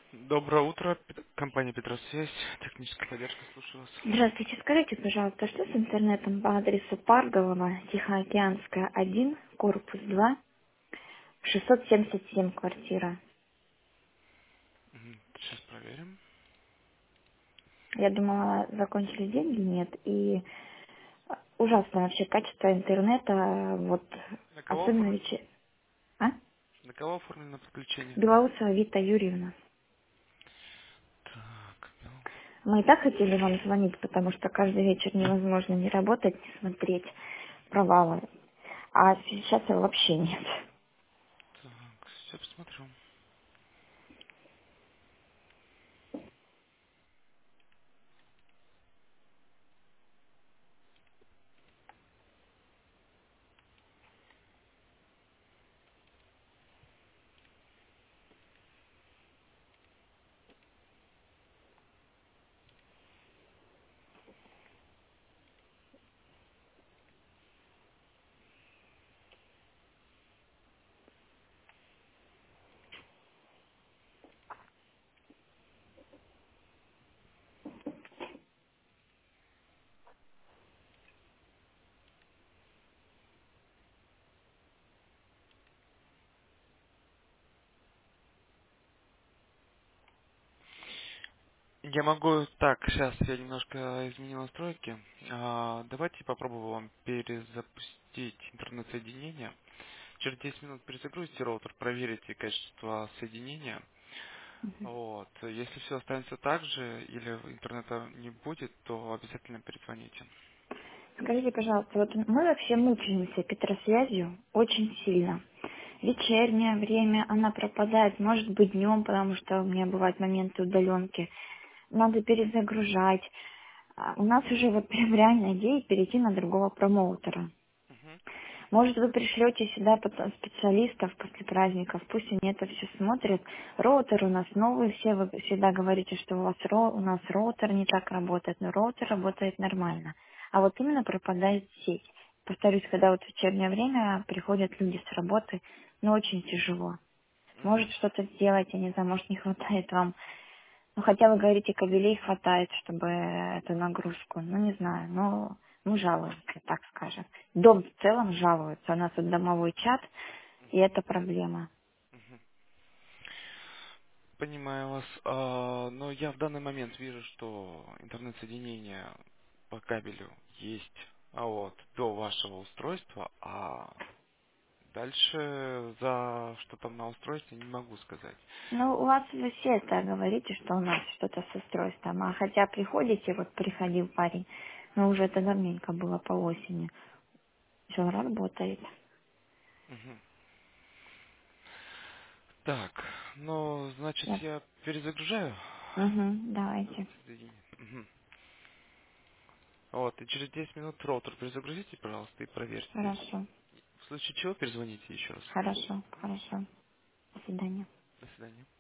Доброе утро, компания Петросвязь, техническая поддержка, слушаю вас. Здравствуйте, скажите, пожалуйста, что с интернетом по адресу Парголова, Тихоокеанская, 1, корпус 2, 677 квартира. Сейчас проверим. Я думала, закончились деньги, нет, и ужасно вообще качество интернета, вот, На кого особенно оформлено? вечер... А? На кого оформлено подключение? Белоусова Вита Юрьевна. Так, ну, Мы и так хотели вам звонить, потому что каждый вечер невозможно не работать, не смотреть провалы. А сейчас вообще нет. так, все посмотрю. Я могу, так, сейчас я немножко изменил настройки. Давайте попробую вам перезапустить интернет-соединение. Через 10 минут перезагрузите роутер, проверите качество соединения. Вот. Если все останется так же или интернета не будет, то обязательно перезвоните. Скажите, пожалуйста, вот мы вообще мучаемся Петросвязью очень сильно. Вечернее время она пропадает, может быть днем, потому что у меня бывают моменты удаленки. Надо перезагружать. У нас уже вот прям реальная идея перейти на другого промоутера. Мгм. Может, вы пришлете сюда потом специалистов после праздников, пусть они это все смотрят. Роутер у нас новый, все вы всегда говорите, что у нас роутер не так работает, но роутер работает нормально. А вот именно пропадает сеть. Повторюсь, когда вот в вечернее время приходят люди с работы, но очень тяжело. Может Мгм. что-то сделать, я не знаю, может не хватает вам. Ну, хотя вы говорите, кабелей хватает, чтобы эту нагрузку. Ну, не знаю, но мы жалуемся, так скажем. Дом в целом жалуется. У нас вот домовой чат, и это проблема. Мгм. Понимаю вас. Но я в данный момент вижу, что интернет-соединение по кабелю есть вот до вашего устройства, а дальше за что там на устройстве не могу сказать. Ну, у вас вы все это говорите, что у нас что-то с устройством. А хотя приходите, вот приходил парень, но уже это давненько было по осени. Все работает. Мгм. Так, ну, значит, Сейчас. я перезагружаю Угу, давайте. интернет-соединение. Мгм. Вот, и через 10 минут роутер перезагрузите, пожалуйста, и проверьте. Хорошо, В случае чего перезвоните еще раз. хорошо, хорошо. До свидания. До свидания.